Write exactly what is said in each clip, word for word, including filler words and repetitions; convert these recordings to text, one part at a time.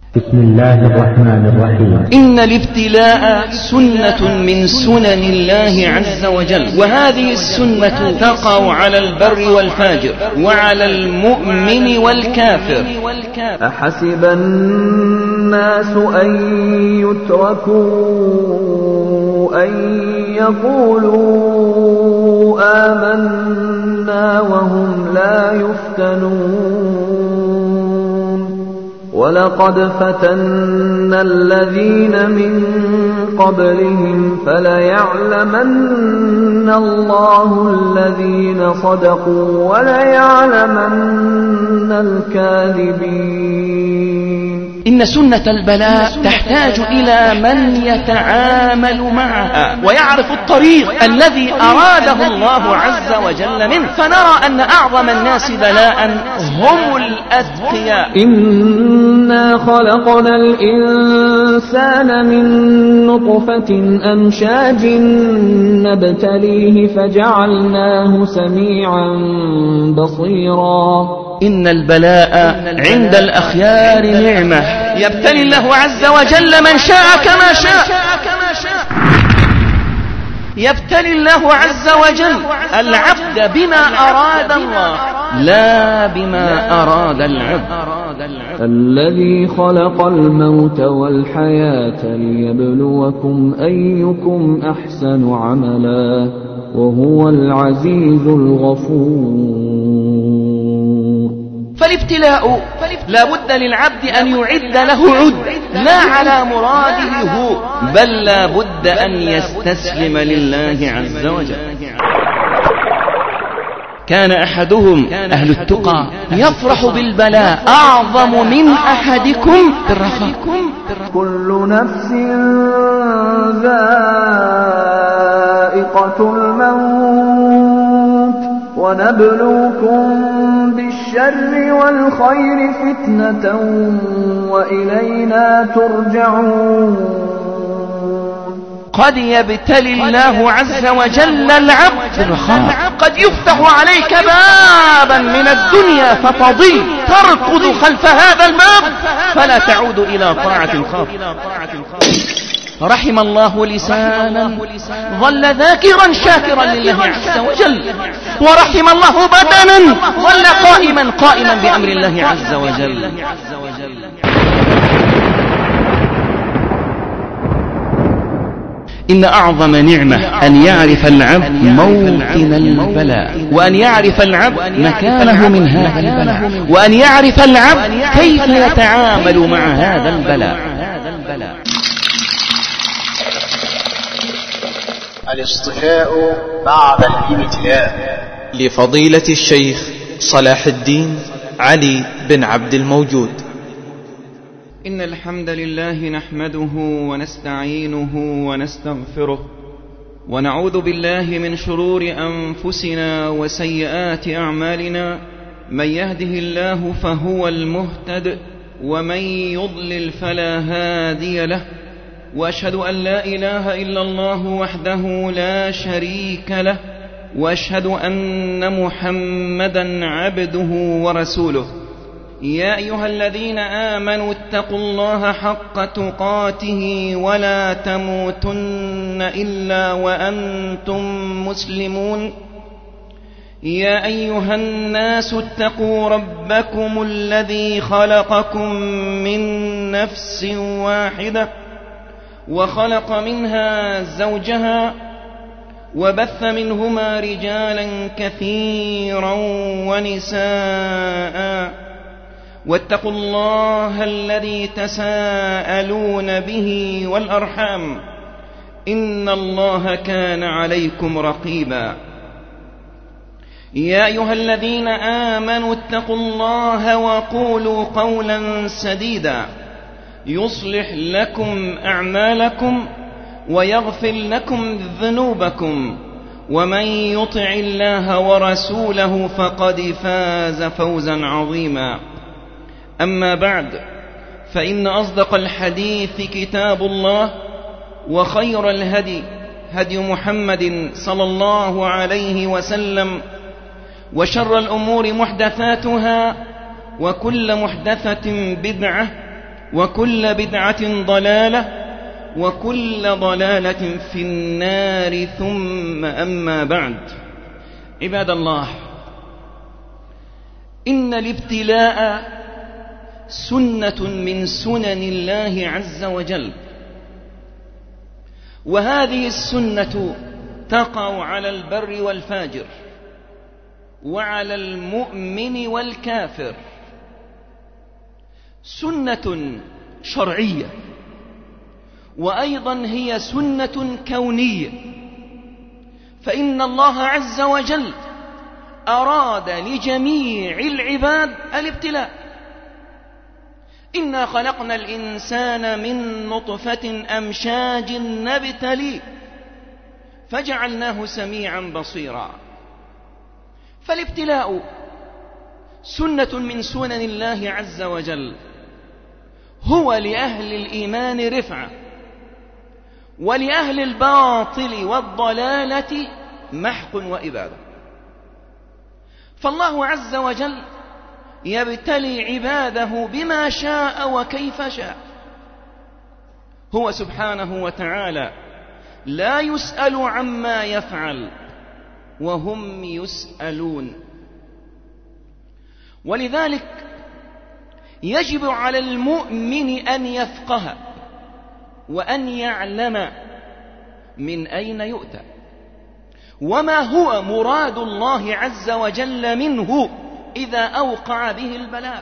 بسم الله الرحمن الرحيم. إن الابتلاء سنة من سنن الله عز وجل، وهذه السنة تقع على البر والفاجر وعلى المؤمن والكافر. أحسب الناس أن يتركوا أن يقولوا آمنا وهم لا يفتنون؟ ولقد فتنا الذين من قبلهم فليعلمن الله الذين صدقوا وليعلمن الكاذبين. إن سنة البلاء تحتاج إلى من يتعامل معها ويعرف الطريق الذي أراده الله عز وجل منه، فنرى أن أعظم الناس بلاء هم الأتقياء. إنا خلقنا الإنسان من نطفة أمشاج نبتليه فجعلناه سميعا بصيرا. إن البلاء عند الأخيار نعمة، يبتلي الله عز وجل من شاء كما شاء. يبتلي الله عز وجل العبد بما أراد الله لا بما أراد العبد. الذي خلق الموت والحياة ليبلوكم أيكم أحسن عملا وهو العزيز الغفور. فالابتلاء لا بد للعبد أن يعد له عد لا على مراده هو، بل لا بد أن يستسلم لله عز وجل. كان أحدهم أهل التقى يفرح بالبلاء أعظم من أحدكم بالرخاء. كل نفس ذائقة الموت ونبلوكم بالشر والخير فتنة وإلينا ترجعون. قد يبتلي الله عز وجل العبد بالرخاء، قد يفتح عليك بابا من الدنيا فتضل تركض خلف هذا الباب فلا تعود إلى طاعة خاطئة. رحم الله لسانا ظل ذاكرا شاكرا لله عز وجل، ورحم الله بدنا ظل قائما قائما بأمر الله عز وجل. إن أعظم نعمة أن يعرف العبد موطن البلاء، وأن يعرف العبد مكانه من هذا البلاء، وأن يعرف العبد كيف يتعامل مع هذا البلاء. الاصطفاء بعد الابتلاء لفضيلة الشيخ صلاح الدين علي بن عبد الموجود. إن الحمد لله نحمده ونستعينه ونستغفره، ونعوذ بالله من شرور أنفسنا وسيئات أعمالنا. من يهده الله فهو المهتد، ومن يضلل فلا هادي له. وأشهد أن لا إله إلا الله وحده لا شريك له، وأشهد أن محمدا عبده ورسوله. يا أيها الذين آمنوا اتقوا الله حق تقاته ولا تموتن إلا وأنتم مسلمون. يا أيها الناس اتقوا ربكم الذي خلقكم من نفس واحدة وخلق منها زوجها وبث منهما رجالا كثيرا ونساء، واتقوا الله الذي تساءلون به والأرحام إن الله كان عليكم رقيبا. يا أيها الذين آمنوا اتقوا الله وقولوا قولا سديدا يصلح لكم أعمالكم ويغفر لكم ذنوبكم، ومن يطع الله ورسوله فقد فاز فوزا عظيما. أما بعد، فإن أصدق الحديث كتاب الله، وخير الهدي هدي محمد صلى الله عليه وسلم، وشر الأمور محدثاتها، وكل محدثة بدعة، وكل بدعة ضلالة وكل ضلالة في النار. ثم أما بعد، عباد الله، إن الابتلاء سنة من سنن الله عز وجل، وهذه السنة تقع على البر والفاجر وعلى المؤمن والكافر، سنة شرعية، وأيضا هي سنة كونية، فإن الله عز وجل أراد لجميع العباد الابتلاء. إنا خلقنا الإنسان من نطفة أمشاج نبتليه فجعلناه سميعا بصيرا. فالابتلاء سنة من سنن الله عز وجل، هو لأهل الإيمان رفعة، ولأهل الباطل والضلالة محق وإبادة. فالله عز وجل يبتلي عباده بما شاء وكيف شاء. هو سبحانه وتعالى لا يسأل عما يفعل وهم يسألون. ولذلك يجب على المؤمن أن يفقه وأن يعلم من أين يؤتى، وما هو مراد الله عز وجل منه إذا أوقع به البلاء.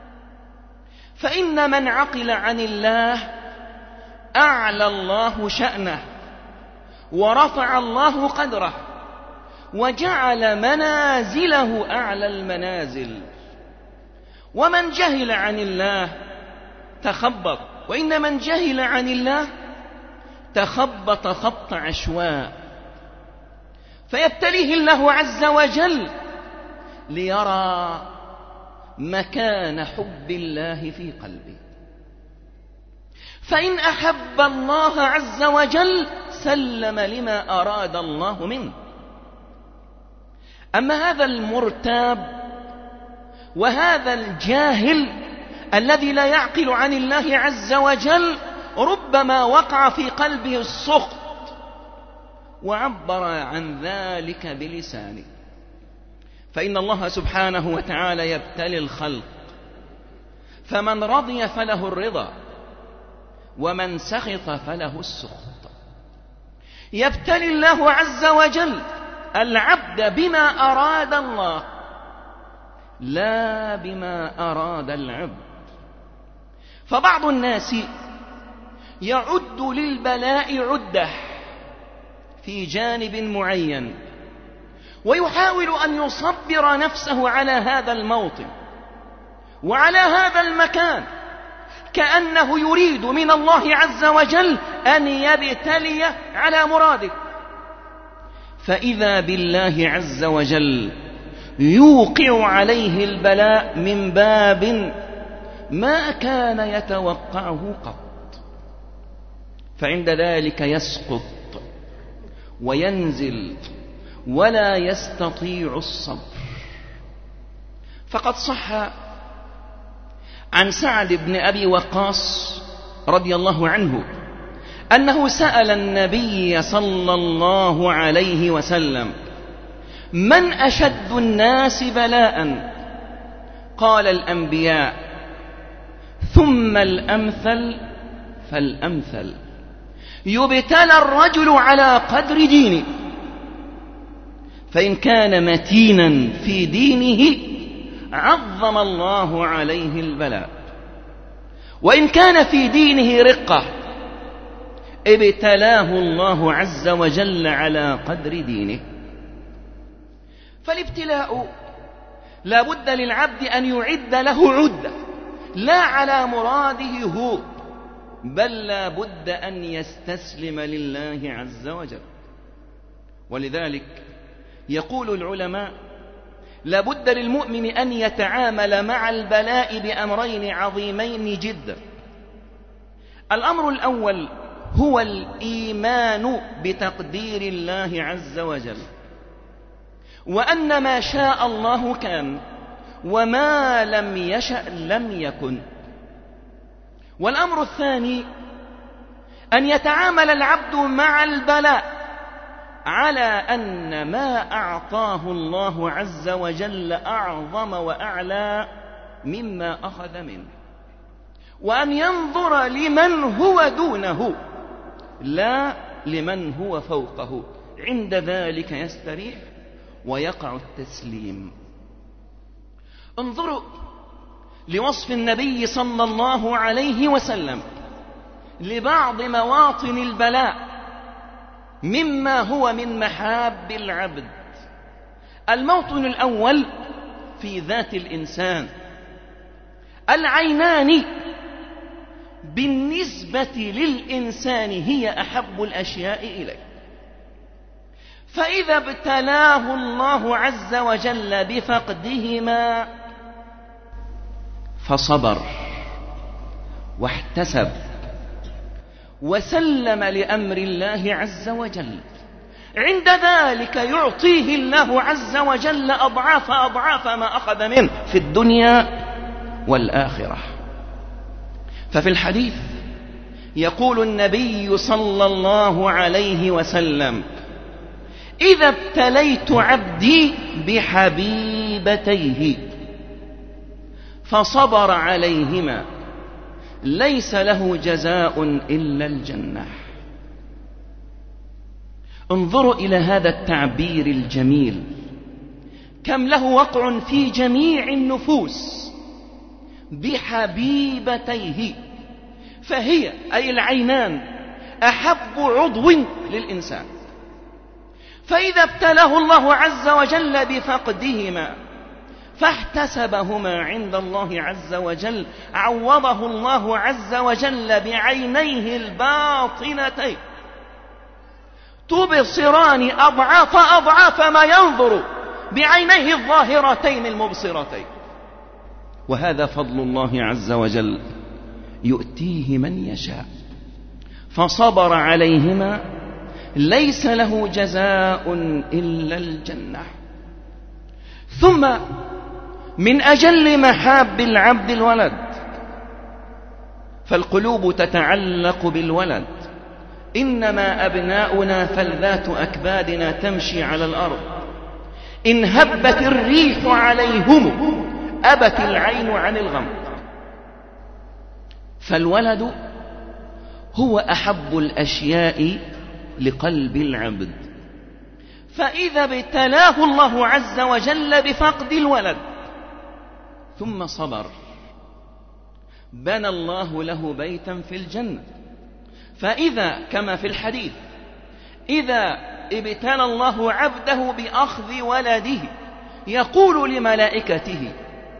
فإن من عقل عن الله أعلى الله شأنه ورفع الله قدره وجعل منازله أعلى المنازل. ومن جهل عن الله تخبط، وإن من جهل عن الله تخبط خبط عشواء. فيبتليه الله عز وجل ليرى مكان حب الله في قلبه، فإن أحب الله عز وجل سلم لما أراد الله منه. أما هذا المرتاب وهذا الجاهل الذي لا يعقل عن الله عز وجل، ربما وقع في قلبه السخط وعبر عن ذلك بلسانه. فإن الله سبحانه وتعالى يبتلي الخلق، فمن رضي فله الرضا ومن سخط فله السخط. يبتلي الله عز وجل العبد بما أراد الله لا بما أراد العبد. فبعض الناس يعد للبلاء عدة في جانب معين، ويحاول أن يصبر نفسه على هذا الموطن وعلى هذا المكان، كأنه يريد من الله عز وجل أن يبتلي على مراده. فإذا بالله عز وجل يوقع عليه البلاء من باب ما كان يتوقعه قط، فعند ذلك يسقط وينزل ولا يستطيع الصبر. فقد صح عن سعد بن أبي وقاص رضي الله عنه أنه سأل النبي صلى الله عليه وسلم: من أشد الناس بلاء؟ قال: الأنبياء، ثم الأمثل فالأمثل. يبتلى الرجل على قدر دينه، فإن كان متينا في دينه عظم الله عليه البلاء، وإن كان في دينه رقة ابتلاه الله عز وجل على قدر دينه. فالابتلاء لا بد للعبد أن يعد له عدة، لا على مراده هو، بل لا بد أن يستسلم لله عز وجل. ولذلك يقول العلماء: لا بد للمؤمن أن يتعامل مع البلاء بأمرين عظيمين جدا. الأمر الأول هو الإيمان بتقدير الله عز وجل، وأن ما شاء الله كان وما لم يشأ لم يكن. والأمر الثاني أن يتعامل العبد مع البلاء على أن ما أعطاه الله عز وجل أعظم وأعلى مما أخذ منه، وأن ينظر لمن هو دونه لا لمن هو فوقه. عند ذلك يستريح ويقع التسليم. انظروا لوصف النبي صلى الله عليه وسلم لبعض مواطن البلاء مما هو من محاب العبد. الموطن الأول في ذات الإنسان. العينان بالنسبة للإنسان هي أحب الأشياء إليه، فإذا ابتلاه الله عز وجل بفقدهما فصبر واحتسب وسلم لأمر الله عز وجل، عند ذلك يعطيه الله عز وجل أضعاف أضعاف ما أخذ منه في الدنيا والآخرة. ففي الحديث يقول النبي صلى الله عليه وسلم: إذا ابتليت عبدي بحبيبتيه فصبر عليهما ليس له جزاء إلا الجنة. انظروا إلى هذا التعبير الجميل، كم له وقع في جميع النفوس. بحبيبتيه، فهي أي العينان أحب عضو للإنسان، فإذا ابتلاه الله عز وجل بفقدهما فاحتسبهما عند الله عز وجل عوضه الله عز وجل بعينيه الباطنتين تبصران أضعاف أضعاف ما ينظر بعينيه الظاهرتين المبصرتين. وهذا فضل الله عز وجل يؤتيه من يشاء. فصبر عليهما ليس له جزاء إلا الجنة. ثم من أجل محاب العبد الولد، فالقلوب تتعلق بالولد. إنما أبناؤنا فلذات أكبادنا تمشي على الأرض، إن هبت الريح عليهم أبت العين عن الغم. فالولد هو أحب الأشياء لقلب العبد، فإذا ابتلاه الله عز وجل بفقد الولد ثم صبر بنى الله له بيتا في الجنة. فإذا كما في الحديث إذا ابتلى الله عبده بأخذ ولده يقول لملائكته: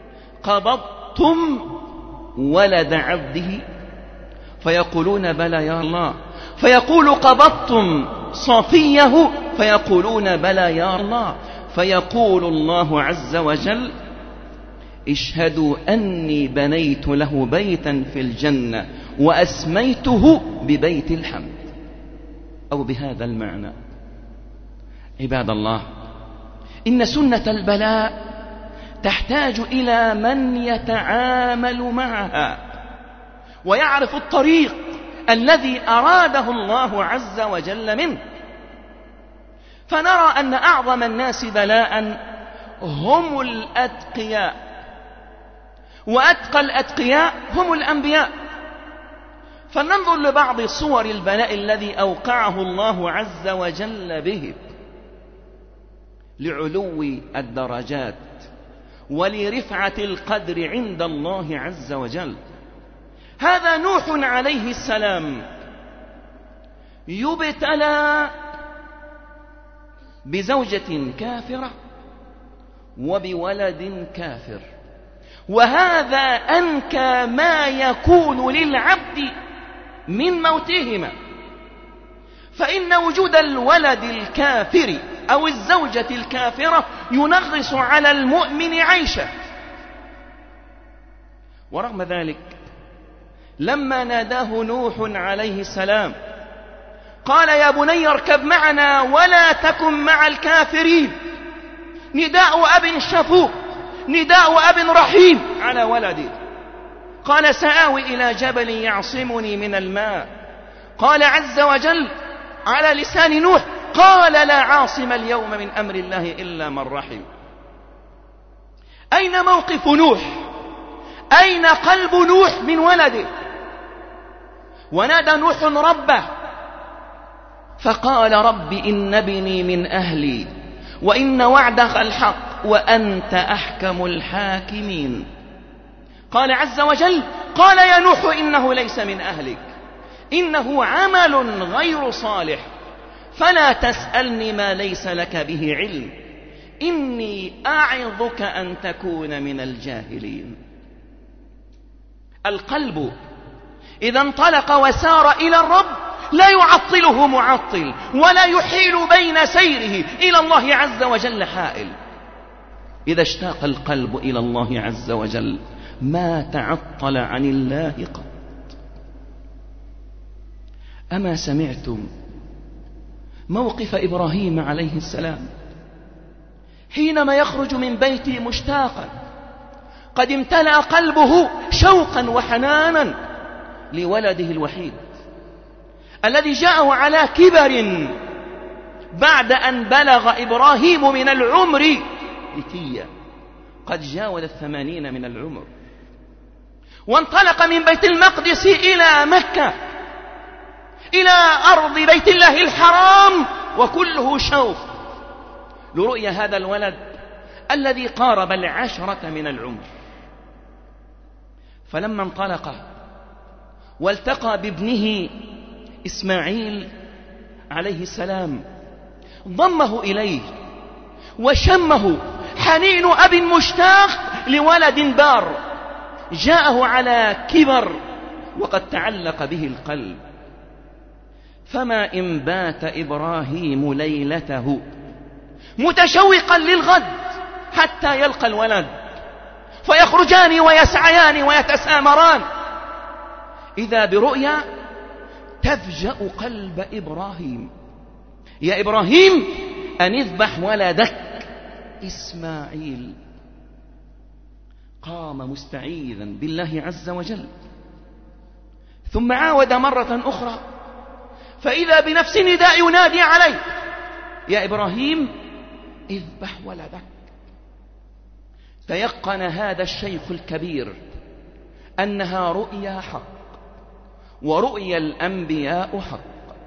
قبضتم ولد عبده؟ فيقولون: بلى يا الله. فيقول: قبضتم صفيه؟ فيقولون: بلى يا الله. فيقول الله عز وجل: اشهدوا أني بنيت له بيتا في الجنة وأسميته ببيت الحمد، أو بهذا المعنى. عباد الله، إن سنة البلاء تحتاج إلى من يتعامل معها ويعرف الطريق الذي أراده الله عز وجل منه. فنرى أن أعظم الناس بلاء هم الأتقياء، وأتقى الأتقياء هم الأنبياء. فلننظر لبعض صور البلاء الذي أوقعه الله عز وجل به لعلو الدرجات ولرفعة القدر عند الله عز وجل. هذا نوح عليه السلام يبتلى بزوجة كافرة وبولد كافر، وهذا أنكى ما يكون للعبد من موتهما، فإن وجود الولد الكافر أو الزوجة الكافرة ينغص على المؤمن عيشه. ورغم ذلك لما ناداه نوح عليه السلام قال: يا بني اركب معنا ولا تكن مع الكافرين. نداء أب شفوق، نداء أب رحيم على ولده. قال سآوي إلى جبل يعصمني من الماء. قال عز وجل على لسان نوح قال لا عاصم اليوم من أمر الله إلا من رحم. أين موقف نوح؟ أين قلب نوح من ولده؟ ونادى نوح ربه فقال رب إن ابني من أهلي وإن وعدك الحق وأنت أحكم الحاكمين. قال عز وجل قال يا نوح إنه ليس من أهلك إنه عمل غير صالح فلا تسألني ما ليس لك به علم إني أعظك أن تكون من الجاهلين. القلب إذا انطلق وسار إلى الرب لا يعطله معطل ولا يحيل بين سيره إلى الله عز وجل حائل. إذا اشتاق القلب إلى الله عز وجل ما تعطل عن الله قط. أما سمعتم موقف إبراهيم عليه السلام حينما يخرج من بيته مشتاقا قد امتلأ قلبه شوقا وحنانا لولده الوحيد الذي جاءه على كبر بعد أن بلغ إبراهيم من العمر إتيا قد جاوز الثمانين من العمر وانطلق من بيت المقدس إلى مكة إلى أرض بيت الله الحرام وكله شوق لرؤيا هذا الولد الذي قارب العشرة من العمر. فلما انطلق والتقى بابنه إسماعيل عليه السلام ضمه إليه وشمه حنين أب مشتاق لولد بار جاءه على كبر وقد تعلق به القلب. فما إن بات إبراهيم ليلته متشوقا للغد حتى يلقى الولد فيخرجان ويسعيان ويتسامران إذا برؤيا تفجأ قلب إبراهيم يا إبراهيم أن اذبح ولدك إسماعيل. قام مستعيذا بالله عز وجل ثم عاود مرة أخرى فإذا بنفس نداء ينادي عليه يا إبراهيم اذبح ولدك. تيقن هذا الشيخ الكبير أنها رؤيا حق ورؤيا الأنبياء حق.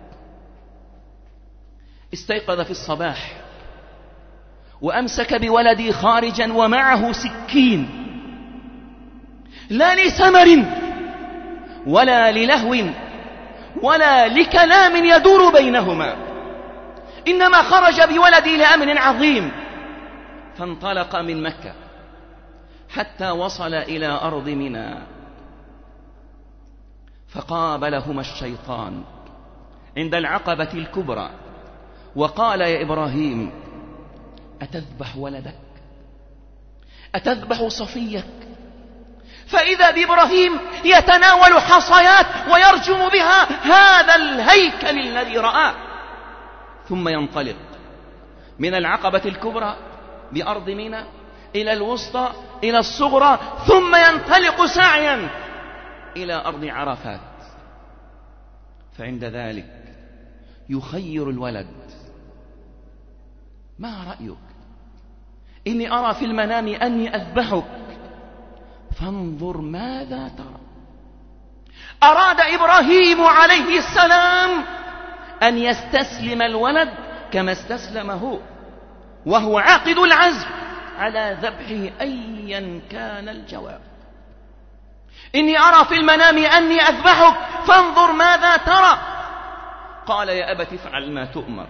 استيقظ في الصباح وأمسك بولدي خارجا ومعه سكين لا لثمر ولا للهو ولا لكلام يدور بينهما إنما خرج بولدي لأمر عظيم. فانطلق من مكة حتى وصل إلى أرض منى فقابلهما الشيطان عند العقبة الكبرى وقال يا إبراهيم أتذبح ولدك أتذبح صفيك؟ فإذا بإبراهيم يتناول حصيات ويرجم بها هذا الهيكل الذي رآه ثم ينطلق من العقبة الكبرى بأرض منى إلى الوسطى إلى الصغرى ثم ينطلق سعيا إلى أرض عرفات. فعند ذلك يخير الولد ما رأيك إني أرى في المنام أني أذبحك فانظر ماذا ترى. أراد إبراهيم عليه السلام أن يستسلم الولد كما استسلمه وهو عاقد العزم على ذبحه أيا كان الجواب. إني أرى في المنام أني أذبحك فانظر ماذا ترى. قال يا أبت افعل ما تؤمر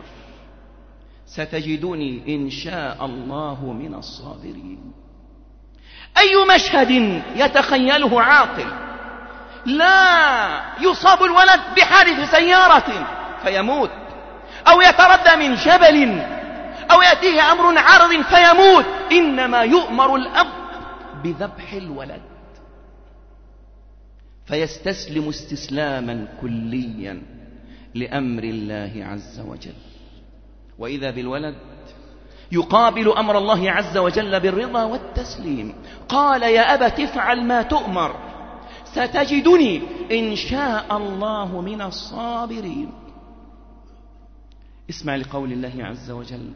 ستجدني إن شاء الله من الصابرين. أي مشهد يتخيله عاقل لا يصاب الولد بحادث سيارة فيموت أو يتردى من جبل أو يأتيه أمر عارض فيموت، إنما يؤمر الأب بذبح الولد فيستسلم استسلاما كليا لأمر الله عز وجل. وإذا بالولد يقابل أمر الله عز وجل بالرضا والتسليم. قال يا أبت افعل ما تؤمر ستجدني إن شاء الله من الصابرين. اسمع لقول الله عز وجل: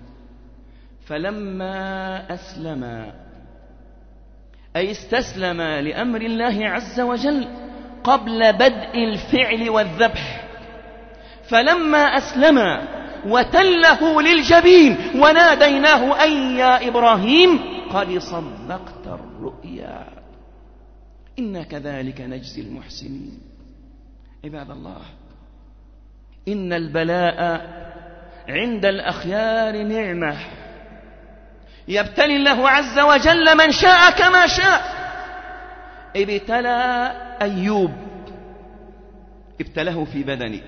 فلما أسلما، أي استسلما لأمر الله عز وجل قبل بدء الفعل والذبح. فلما أسلما وتله للجبين وناديناه أي يا إبراهيم قد صدقت الرؤيا إنا كذلك نجزي المحسنين. عباد الله، إن البلاء عند الأخيار نعمة يبتلي الله عز وجل من شاء كما شاء. ابتلى أيوب، ابتلاه في بدنه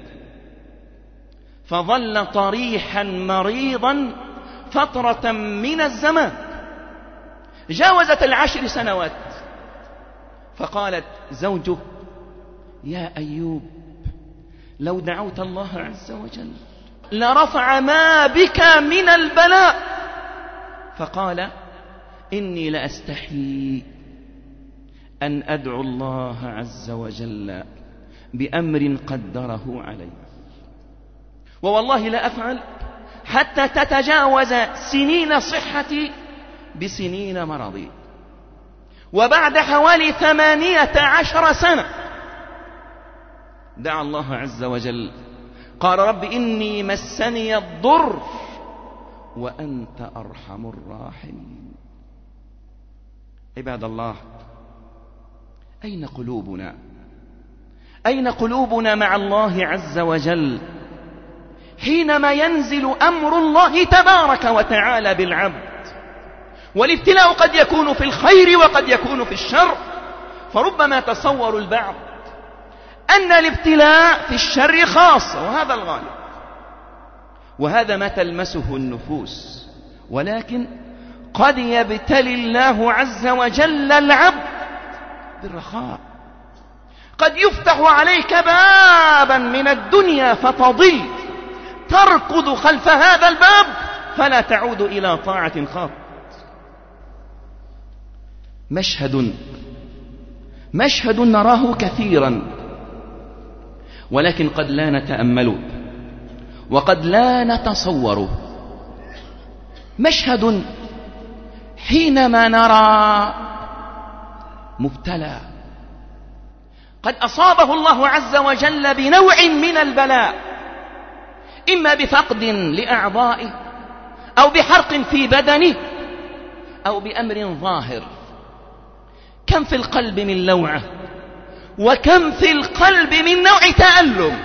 فظل طريحا مريضا فترة من الزمان، جاوزت العشر سنوات. فقالت زوجه: يا أيوب لو دعوت الله عز وجل لرفع ما بك من البلاء. فقال: إني لأستحيي أن أدعو الله عز وجل بأمر قدره علي، ووالله لا أفعل حتى تتجاوز سنين صحتي بسنين مرضي. وبعد حوالي ثمانية عشر سنة دعا الله عز وجل، قال: رب إني مسني الضر وأنت أرحم الراحمين. عباد الله، أين قلوبنا؟ أين قلوبنا مع الله عز وجل حينما ينزل أمر الله تبارك وتعالى بالعبد؟ والابتلاء قد يكون في الخير وقد يكون في الشر، فربما تصور البعض أن الابتلاء في الشر خاصة، وهذا الغالب، وهذا ما تلمسه النفوس. ولكن قد يبتلي الله عز وجل العبد بالرخاء، قد يفتح عليك بابا من الدنيا فتضل، تركض خلف هذا الباب فلا تعود إلى طاعة خاط. مشهد مشهد نراه كثيرا، ولكن قد لا نتأمله وقد لا نتصوره. مشهد حينما نرى مبتلى قد أصابه الله عز وجل بنوع من البلاء، إما بفقد لأعضائه أو بحرق في بدنه أو بأمر ظاهر. كم في القلب من لوعة، وكم في القلب من نوع تألم.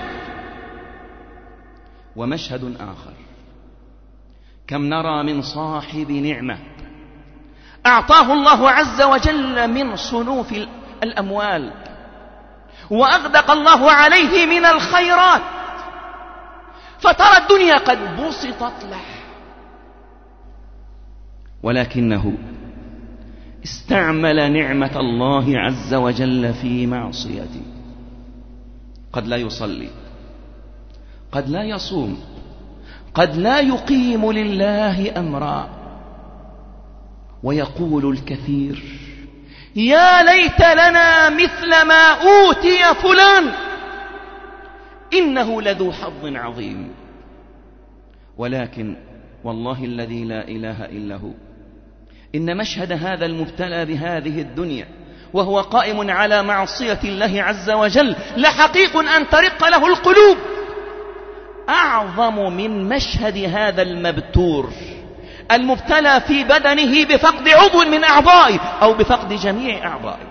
ومشهد آخر، كم نرى من صاحب نعمة أعطاه الله عز وجل من صنوف الأموال، وأغدق الله عليه من الخيرات، فترى الدنيا قد بسطت له، ولكنه استعمل نعمة الله عز وجل في معصيته. قد لا يصلي، قد لا يصوم، قد لا يقيم لله أمرا، ويقول الكثير: يا ليت لنا مثل ما أوتي فلان إنه لذو حظ عظيم. ولكن والله الذي لا إله إلا هو، إن مشهد هذا المبتلى بهذه الدنيا وهو قائم على معصية الله عز وجل لحقيق أن ترق له القلوب، أعظم من مشهد هذا المبتور المبتلى في بدنه بفقد عضو من أعضائه أو بفقد جميع أعضائه.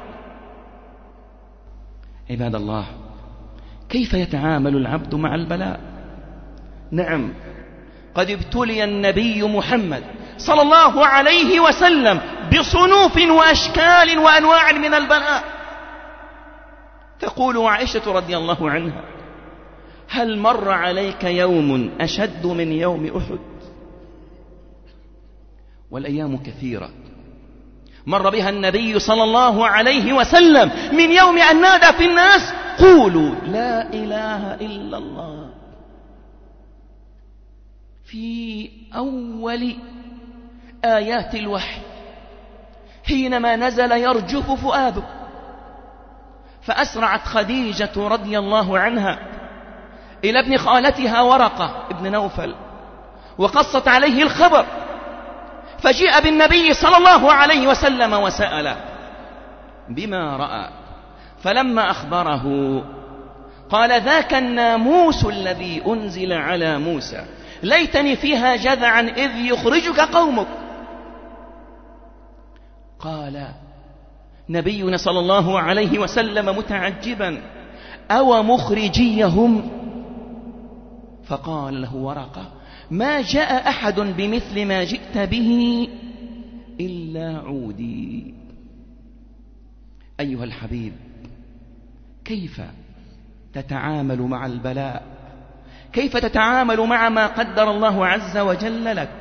عباد الله، كيف يتعامل العبد مع البلاء؟ نعم، قد ابتلي النبي محمد صلى الله عليه وسلم بصنوف وأشكال وأنواع من البلاء. تقول عائشة رضي الله عنها: هل مر عليك يوم أشد من يوم أحد؟ والأيام كثيرة مر بها النبي صلى الله عليه وسلم من يوم أن نادى في الناس: قولوا لا إله إلا الله، في أول آيات الوحي حينما نزل يرجف فؤاده، فأسرعت خديجة رضي الله عنها إلى ابن خالتها ورقة ابن نوفل وقصت عليه الخبر، فجيء بالنبي صلى الله عليه وسلم وسأله بما رأى، فلما أخبره قال ذاك الناموس الذي أنزل على موسى، ليتني فيها جذعا إذ يخرجك قومك. قال نبينا صلى الله عليه وسلم متعجبا أو مخرجيهم؟ فقال له ورقة ما جاء أحد بمثل ما جئت به إلا عودي. أيها الحبيب، كيف تتعامل مع البلاء؟ كيف تتعامل مع ما قدر الله عز وجل لك؟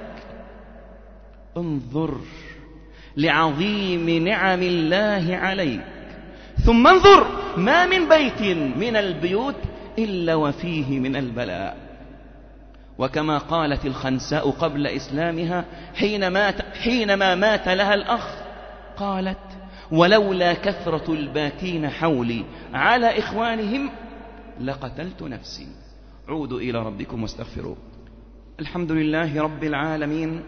انظر لعظيم نعم الله عليك، ثم انظر ما من بيت من البيوت إلا وفيه من البلاء. وكما قالت الخنساء قبل إسلامها حين مات حينما مات لها الأخ، قالت ولولا كثرة الباكين حولي على إخوانهم لقتلت نفسي. عودوا إلى ربكم واستغفروه. الحمد لله رب العالمين،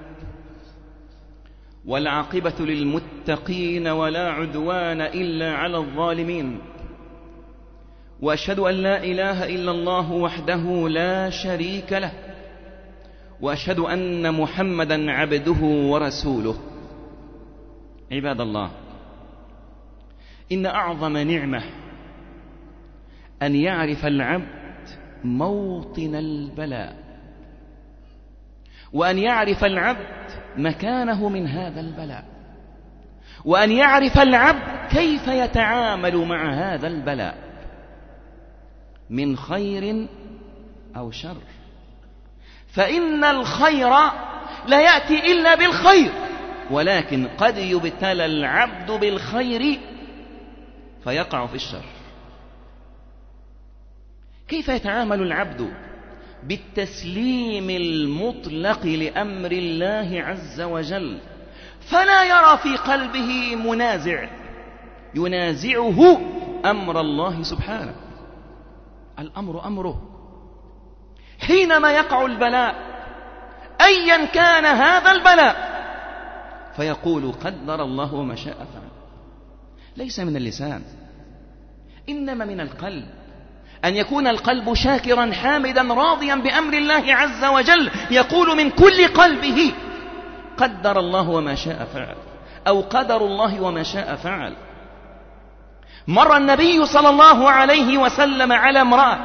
والعاقبة للمتقين ولا عدوان إلا على الظالمين، وأشهد أن لا إله إلا الله وحده لا شريك له، وأشهد أن محمدا عبده ورسوله. عباد الله، إن أعظم نعمة أن يعرف العبد موطن البلاء، وأن يعرف العبد مكانه من هذا البلاء، وأن يعرف العبد كيف يتعامل مع هذا البلاء من خير أو شر. فإن الخير لا يأتي إلا بالخير، ولكن قد يبتلى العبد بالخير فيقع في الشر. كيف يتعامل العبد بالتسليم المطلق لأمر الله عز وجل، فلا يرى في قلبه منازع ينازعه أمر الله سبحانه؟ الأمر أمره. حينما يقع البلاء أيا كان هذا البلاء فيقول قدر الله وما شاء فعل، ليس من اللسان إنما من القلب، أن يكون القلب شاكرا حامدا راضيا بأمر الله عز وجل، يقول من كل قلبه قدر الله وما شاء فعل، أو قدر الله وما شاء فعل. مر النبي صلى الله عليه وسلم على امرأة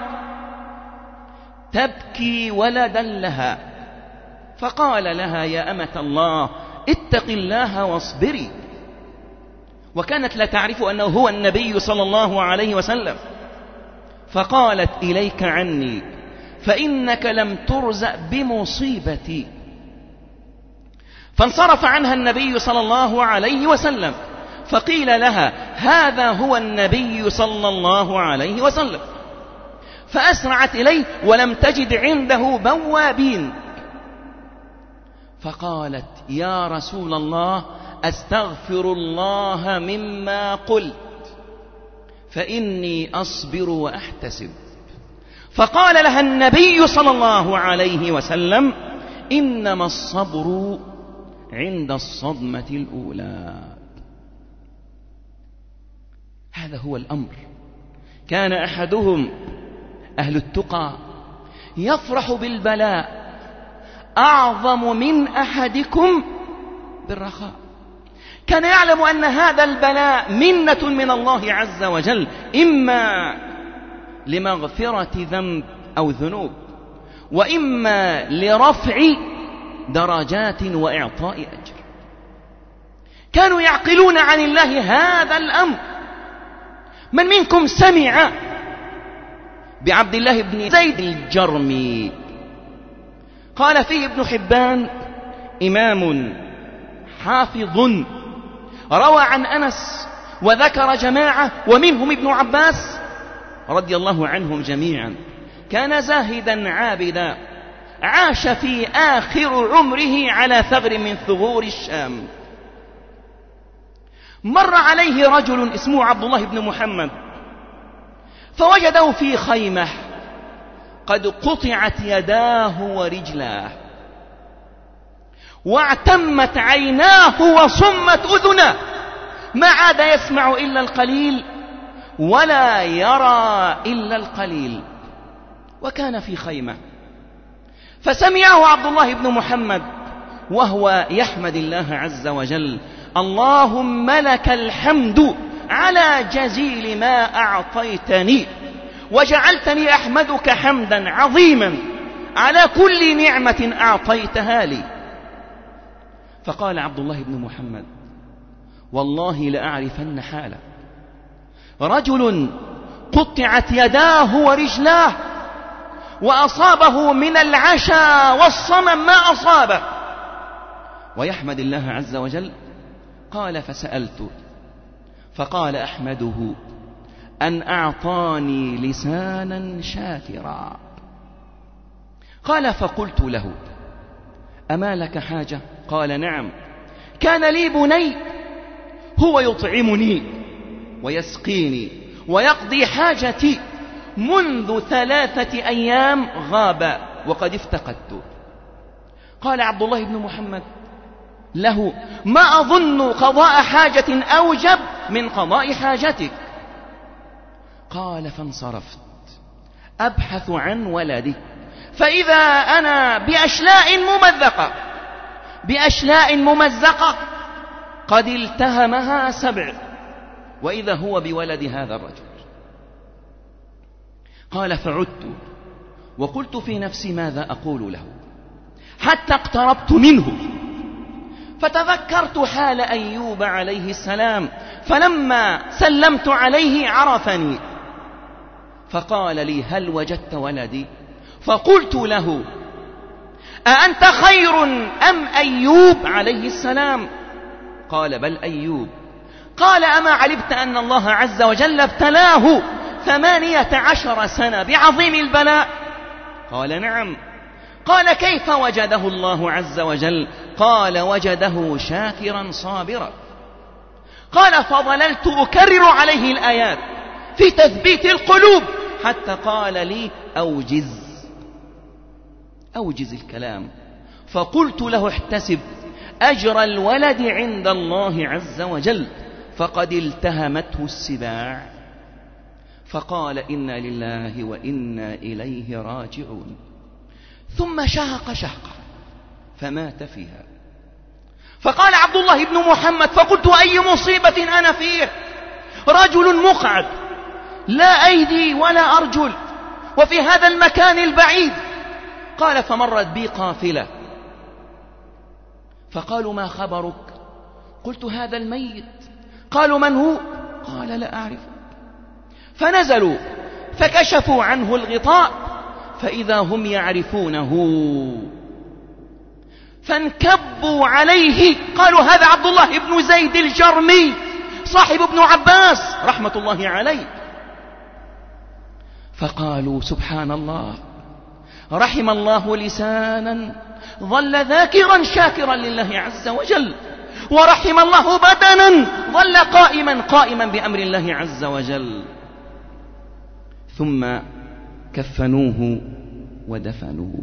تبكي ولدا لها، فقال لها يا أمة الله اتق الله واصبري، وكانت لا تعرف أنه هو النبي صلى الله عليه وسلم، فقالت إليك عني فإنك لم ترزق بمصيبتي. فانصرف عنها النبي صلى الله عليه وسلم، فقيل لها هذا هو النبي صلى الله عليه وسلم، فأسرعت إليه ولم تجد عنده بوابين، فقالت يا رسول الله أستغفر الله مما قلت فإني أصبر وأحتسب. فقال لها النبي صلى الله عليه وسلم إنما الصبر عند الصدمة الأولى. هذا هو الأمر. كان أحدهم أهل التقى يفرح بالبلاء أعظم من أحدكم بالرخاء. كان يعلم أن هذا البلاء منة من الله عز وجل، إما لمغفرة ذنب أو ذنوب، وإما لرفع درجات وإعطاء أجر. كانوا يعقلون عن الله هذا الأمر. من منكم سمع بعبد الله بن زيد الجرمي؟ قال فيه ابن حبان إمام حافظ روى عن أنس وذكر جماعة ومنهم ابن عباس رضي الله عنهم جميعا. كان زاهدا عابدا، عاش في آخر عمره على ثغر من ثغور الشام. مر عليه رجل اسمه عبد الله بن محمد فوجده في خيمة قد قطعت يداه ورجلاه، واعتمت عيناه وصمت أذناه، ما عاد يسمع إلا القليل ولا يرى إلا القليل. وكان في خيمة، فسمعه عبد الله بن محمد وهو يحمد الله عز وجل: اللهم لك الحمد على جزيل ما أعطيتني، وجعلتني أحمدك حمدا عظيما على كل نعمة أعطيتها لي. فقال عبد الله بن محمد: والله لأعرفن حاله، رجل قطعت يداه ورجلاه وأصابه من العشا والصمم ما أصابه ويحمد الله عز وجل. قال: فسألت فقال: أحمده أن أعطاني لسانا شاكرا. قال: فقلت له: أما لك حاجة؟ قال: نعم، كان لي بني هو يطعمني ويسقيني ويقضي حاجتي، منذ ثلاثة أيام غاب وقد افتقدت. قال عبد الله بن محمد له: ما أظن قضاء حاجة أوجب من قضاء حاجتك. قال: فانصرفت أبحث عن ولدي، فإذا أنا بأشلاء ممزقة بأشلاء ممزقة قد التهمها سبع، وإذا هو بولد هذا الرجل. قال: فعدت وقلت في نفسي ماذا أقول له، حتى اقتربت منه فتذكرت حال أيوب عليه السلام، فلما سلمت عليه عرفني فقال لي: هل وجدت ولدي؟ فقلت له: أأنت خير أم أيوب عليه السلام؟ قال: بل أيوب. قال: أما علمت أن الله عز وجل ابتلاه ثمانية عشر سنة بعظيم البلاء؟ قال: نعم. قال: كيف وجده الله عز وجل؟ قال: وجده شاكرا صابرا. قال: فظللت أكرر عليه الآيات في تثبيت القلوب حتى قال لي: أوجز أوجز الكلام. فقلت له: احتسب أجر الولد عند الله عز وجل، فقد التهمته السباع. فقال: إنا لله وإنا إليه راجعون. ثم شهق شهقة فمات فيها. فقال عبد الله بن محمد: فقلت: أي مصيبة أنا فيه؟ رجل مقعد لا أيدي ولا أرجل وفي هذا المكان البعيد. قال: فمرت بي قافلة فقالوا: ما خبرك؟ قلت: هذا الميت. قالوا: من هو؟ قال: لا أعرف. فنزلوا فكشفوا عنه الغطاء فإذا هم يعرفونه، فانكبوا عليه قالوا: هذا عبد الله بن زيد الجرمي صاحب ابن عباس رحمة الله عليه. فقالوا: سبحان الله، رحم الله لسانا ظل ذاكرا شاكرا لله عز وجل، ورحم الله بدنا ظل قائما قائما بأمر الله عز وجل. ثم كفنوه ودفنوه.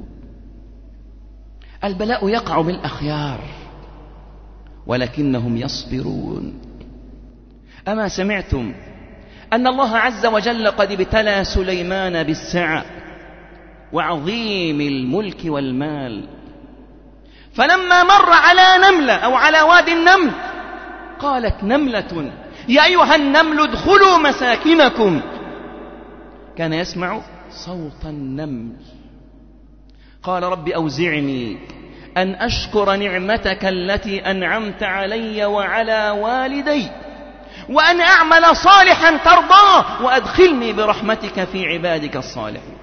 البلاء يقع بالأخيار ولكنهم يصبرون. أما سمعتم أن الله عز وجل قد ابتلى سليمان بالسعة وعظيم الملك والمال، فلما مر على نملة أو على وادي النمل قالت نملة: يا أيها النمل ادخلوا مساكنكم. كان يسمع صوت النمل. قال: رب أوزعني أن أشكر نعمتك التي أنعمت علي وعلى والدي، وأن أعمل صالحا ترضاه، وأدخلني برحمتك في عبادك الصالحين.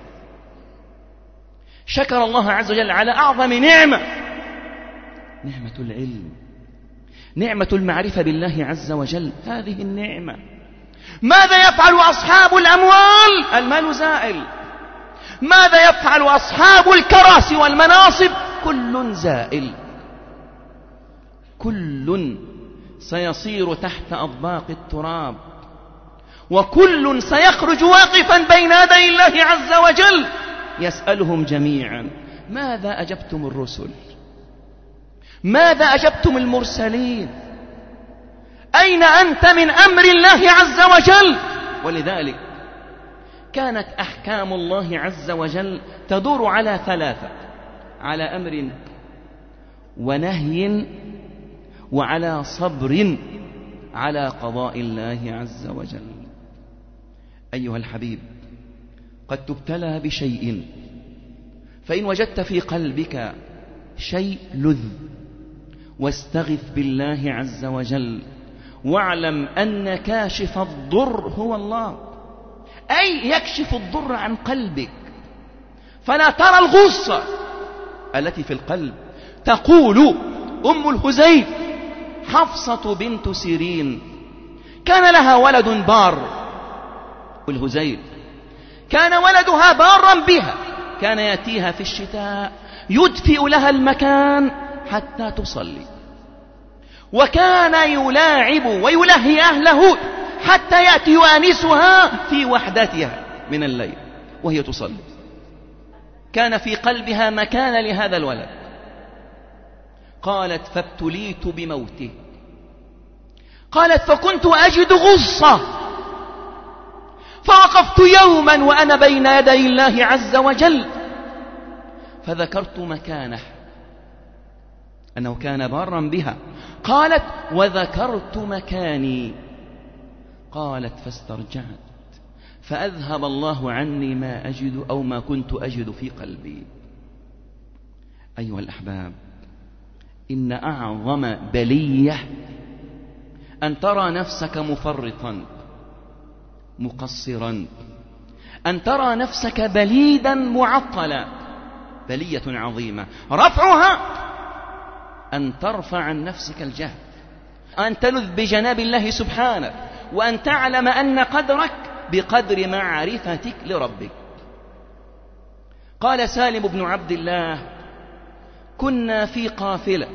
شكر الله عز وجل على أعظم نعمة، نعمة العلم، نعمة المعرفة بالله عز وجل. هذه النعمة ماذا يفعل أصحاب الأموال؟ المال زائل. ماذا يفعل أصحاب الكراسي والمناصب؟ كل زائل، كل سيصير تحت أطباق التراب. وكل سيخرج واقفا بين يدي الله عز وجل يسألهم جميعا: ماذا أجبتم الرسل؟ ماذا أجبتم المرسلين؟ أين أنت من أمر الله عز وجل؟ ولذلك كانت أحكام الله عز وجل تدور على ثلاثة: على أمر ونهي، وعلى صبر على قضاء الله عز وجل. أيها الحبيب، قد تبتلى بشيء، فإن وجدت في قلبك شيء لذ واستغث بالله عز وجل، واعلم أن كاشف الضر هو الله، أي يكشف الضر عن قلبك، فلا ترى الغصة التي في القلب. تقول أم الهزيل حفصة بنت سيرين كان لها ولد بار، الهزيل كان ولدها بارا بها، كان يأتيها في الشتاء يدفئ لها المكان حتى تصلي، وكان يلاعب ويلهي أهله حتى يأتي يؤانسها في وحدتها من الليل وهي تصلي. كان في قلبها مكان لهذا الولد. قالت: فابتليت بموته. قالت: فكنت أجد غصة، فوقفت يوما وأنا بين يدي الله عز وجل فذكرت مكانه أنه كان بارا بها. قالت: وذكرت مكاني. قالت: فاسترجعت فأذهب الله عني ما أجد أو ما كنت أجد في قلبي. أيها الأحباب، إن أعظم بلية أن ترى نفسك مفرطا مقصرا، أن ترى نفسك بليدا معطلا. بلية عظيمة رفعها أن ترفع عن نفسك الجهل، أن تلذ بجناب الله سبحانه، وأن تعلم أن قدرك بقدر معرفتك لربك. قال سالم بن عبد الله: كنا في قافلة،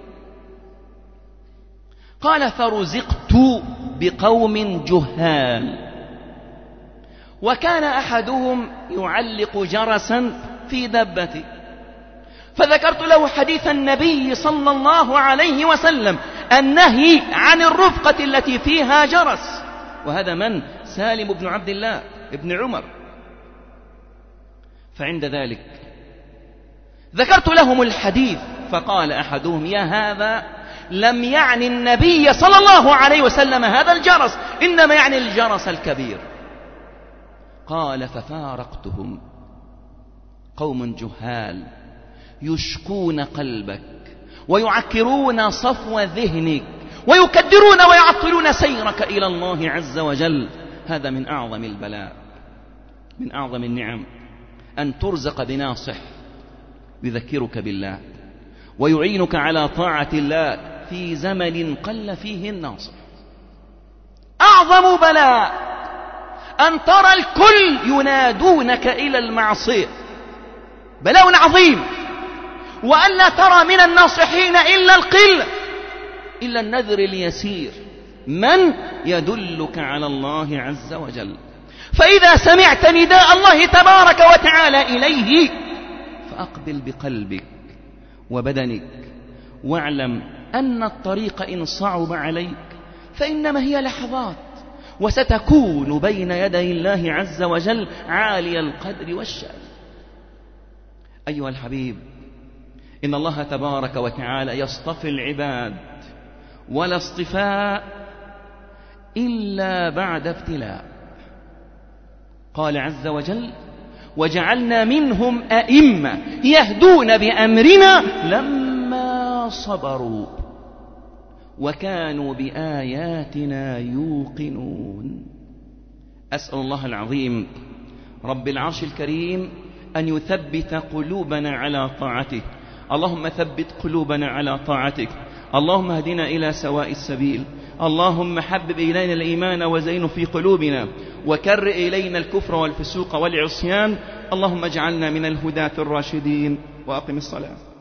قال: فرزقت بقوم جهال، وكان أحدهم يعلق جرسا في دبته، فذكرت له حديث النبي صلى الله عليه وسلم النهي عن الرفقة التي فيها جرس. وهذا من؟ سالم بن عبد الله ابن عمر. فعند ذلك ذكرت لهم الحديث، فقال أحدهم: يا هذا لم يعني النبي صلى الله عليه وسلم هذا الجرس، إنما يعني الجرس الكبير. قال: ففارقتهم، قوم جهال يشكون قلبك ويعكرون صفو ذهنك ويكدرون ويعطلون سيرك إلى الله عز وجل. هذا من أعظم البلاء، من أعظم النعم، أن ترزق بناصح يذكرك بالله ويعينك على طاعة الله في زمن قل فيه الناصح. أعظم بلاء أن ترى الكل ينادونك إلى المعصية، بلاء عظيم. وأن لا ترى من الناصحين إلا القلة، إلا النذر اليسير، من يدلك على الله عز وجل. فإذا سمعت نداء الله تبارك وتعالى إليه فأقبل بقلبك وبدنك، واعلم أن الطريق إن صعب عليك فإنما هي لحظات، وستكون بين يدي الله عز وجل عالي القدر والشأن. أيها الحبيب، إن الله تبارك وتعالى يصطفي العباد، ولا اصطفاء إلا بعد ابتلاء. قال عز وجل: وجعلنا منهم أئمة يهدون بأمرنا لما صبروا وكانوا بآياتنا يوقنون. أسأل الله العظيم رب العرش الكريم أن يثبت قلوبنا على طاعته. اللهم ثبت قلوبنا على طاعتك. اللهم اهدنا إلى سواء السبيل. اللهم حبب إلينا الإيمان وزينه في قلوبنا، وكر إلينا الكفر والفسوق والعصيان. اللهم اجعلنا من الهداة الراشدين. وأقم الصلاة.